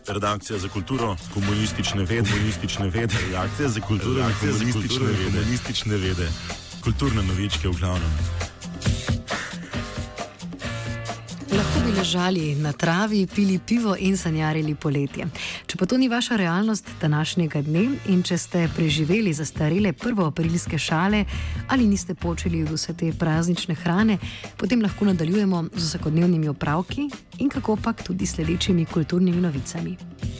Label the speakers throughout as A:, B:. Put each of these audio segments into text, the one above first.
A: Redakcija za kulturo, komunistične vede, redakcija za kulturo, komunistične vede, kulturne novičke v glavnem.
B: Lahko bi ležali na travi, pili pivo in sanjarili poletje. Če pa to ni vaša realnost današnjega dne in če ste preživeli zastarele prvoaprilske šale ali niste počeli od vse te praznične hrane, potem lahko nadaljujemo z vsakodnevnimi opravki in kako pak tudi sledečimi kulturnimi novicami.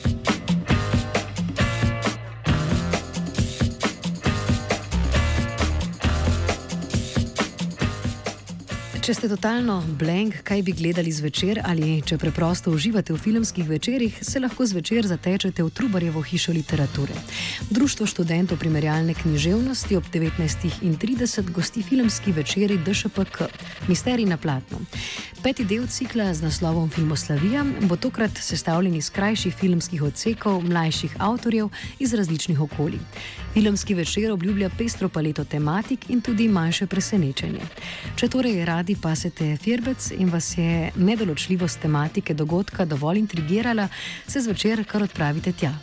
B: Če ste totalno blank, kaj bi gledali zvečer ali če preprosto uživate v filmskih večerih, se lahko zvečer zatečete v Trubarjevo hišo literature. Društvo študentov primerjalne književnosti ob 19:30 gosti filmski večeri DŠPK, Misterij na platnu. 5. del cikla z naslovom Filmoslavija bo tokrat sestavljen iz krajših filmskih odsekov mlajših avtorjev iz različnih okolij. Filmski večer obljublja pestro paleto tematik in tudi manjše presenečenje. Če torej radi pasete firbec in vas je nedoločljivost tematike dogodka dovolj intrigirala, se zvečer kar odpravite tja.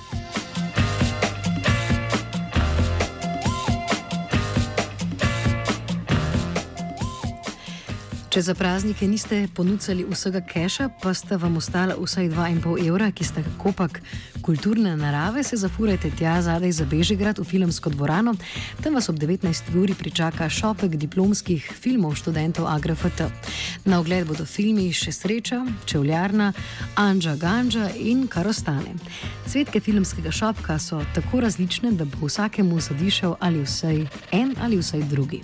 B: Če za praznike niste ponudili vsega keša, pa sta vam ostala vsaj 2,5 evra, ki sta kakopak kulturne narave, se zafurajte tja zadaj za Bežigrad v filmsko dvorano. Tam vas ob 19. uri pričaka šopek diplomskih filmov študentov AGRFT. Na ogled bodo filmi Še sreča, Čevljarna, Anđa Ganđa in Kar ostane. Cvetke filmskega šopka so tako različne, da bo vsakemu zadišal ali vsaj en ali vsaj drugi.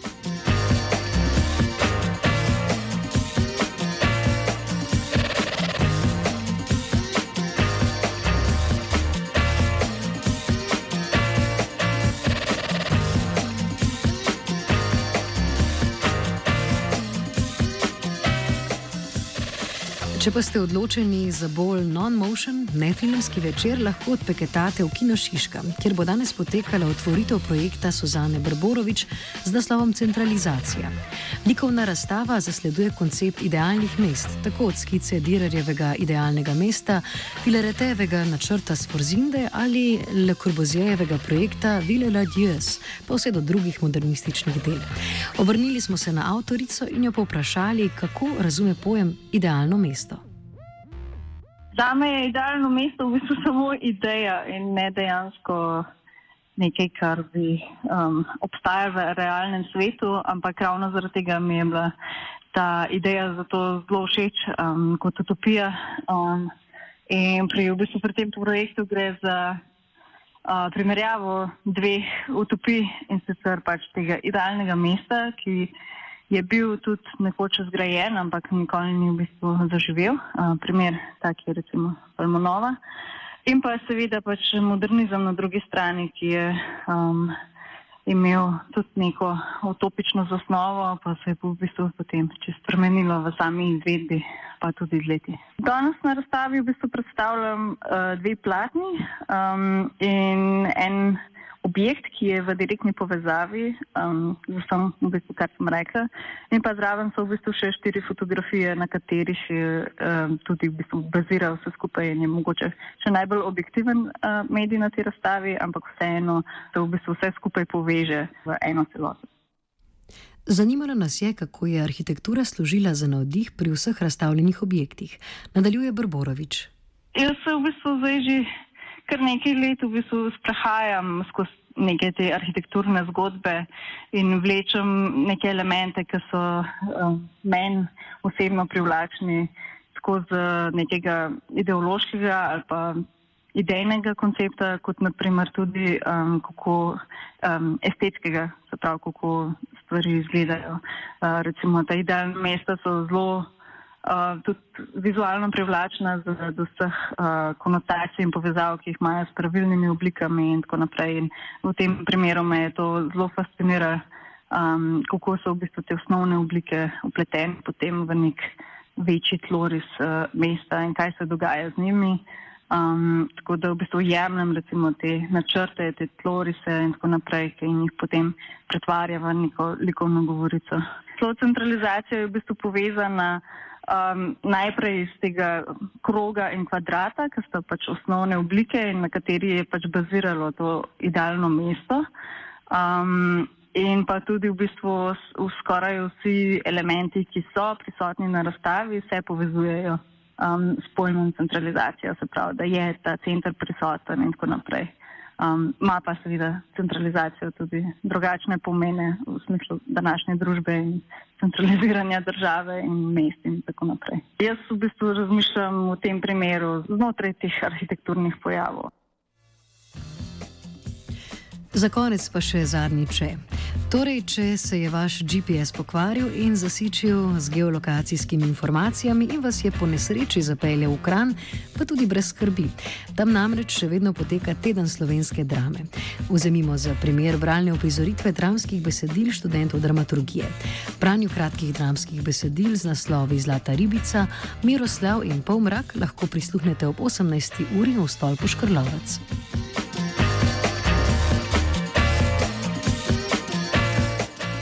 B: Če pa ste odločeni za bolj non-motion, nefilmski večer, lahko odpeketate v Kino Šiška, kjer bo danes potekala otvoritev projekta Suzane Brborović z naslovom Centralizacija. Likovna razstava zasleduje koncept idealnih mest, tako od skice Dürerjevega idealnega mesta, Filaretejevega načrta Sforzinde ali Le Corbusier-jevega projekta Ville la Dieuse, pa vse do drugih modernističnih del. Obrnili smo se na avtorico in jo povprašali, kako razume pojem idealno mesto.
C: Zame je idealno mesto v bistvu samo ideja in ne dejansko nekaj, kar bi obstajalo v realnem svetu, ampak ravno zaradi tega mi je bila ta ideja zato zelo všeč kot utopija. In v bistvu pri tem projektu gre za primerjavo dveh utopij, in sicer pač tega idealnega mesta, ki je bil tudi nekoč zgrajen, ampak nikoli ni v bistvu zaživel. Primer tak je recimo Palmonova. In pa seveda pač modernizem na drugi strani, ki je imel tudi neko utopično zasnovo, pa se je v bistvu potem čisto spremenilo v sami izvedbi, pa tudi z leti. Danes na razstavi v bistvu predstavljam dve platni in en objekt, ki je v direktni povezavi z vsem, v bistvu, kar sem rekla. In pa zraven so v bistvu še 4 fotografije, na katerih tudi v bistvu bazira vse skupaj in je mogoče še najbolj objektiven medij na tej razstavi, ampak vseeno se v bistvu vse skupaj poveže v eno celoto.
B: Zanimalo nas je, kako je arhitektura služila za navdih pri vseh razstavljenih objektih. Nadaljuje Brborović.
C: Jaz se v bistvu zdaj že kar nekaj let v bistvu sprehajam skozi neke te arhitekturne zgodbe in vlečem neke elemente, ki so meni osebno privlačni skozi nekega ideološkega ali pa idejnega koncepta, kot naprimer tudi kako estetskega, se pravi, kako stvari izgledajo. Recimo, ta idealna mesta so zelo tudi vizualno privlačna do vseh konotacij in povezav, ki jih imajo s pravilnimi oblikami in tako naprej. In v tem primeru me je to zelo fascinira, kako so v bistvu te osnovne oblike upletene potem v nek večji tloris mesta in kaj se dogaja z njimi. Tako da v bistvu jemljem recimo te načrte, te tlorise in tako naprej, ki jih potem pretvarja v neko likovno govorico. Centralizacija je v bistvu povezana najprej iz tega kroga in kvadrata, ki sta pač osnovne oblike in na kateri je pač baziralo to idealno mesto. In pa tudi v bistvu skoraj vsi elementi, ki so prisotni na razstavi, se povezujejo s pojmom centralizacija, se pravi, da je ta center prisoten in tako naprej. Ma pa seveda centralizacijo tudi drugačne pomene v smislu današnje družbe in centraliziranja države in mest in tako naprej. Jaz v bistvu razmišljam v tem primeru znotraj teh arhitekturnih pojavov.
B: Za konec pa še zadnji če. Torej, če se je vaš GPS pokvaril in zasičil z geolokacijskimi informacijami in vas je po nesreči zapeljal v Kranj, pa tudi brez skrbi. Tam namreč še vedno poteka teden slovenske drame. Vzemimo za primer bralne uprizoritve dramskih besedil študentov dramaturgije. Branju kratkih dramskih besedil z naslovi Zlata ribica, Miroslav in Polmrak lahko prisluhnete ob 18. uri v stolpu Škrlovec.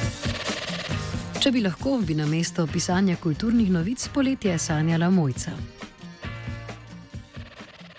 B: Če bi lahko, bi namesto pisanja kulturnih novic poletje sanjala Mojca.